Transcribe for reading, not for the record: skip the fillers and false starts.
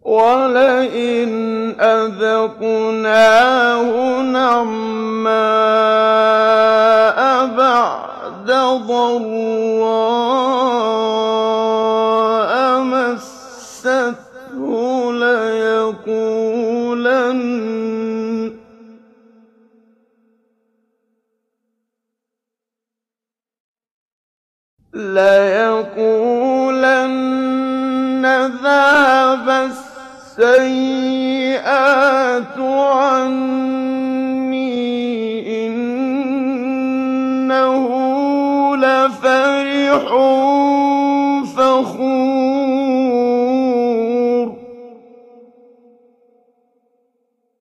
وَلَئِنْ أَذَقْنَاهُ نَعْمَاءَ بَعْدَ ضَرَّاءَ مَسَّتْهُ لَيَقُولَنَّ ذَهَبَ السَّيِّئَاتُ عَنِّي إِنَّهُ لَفَرِحٌ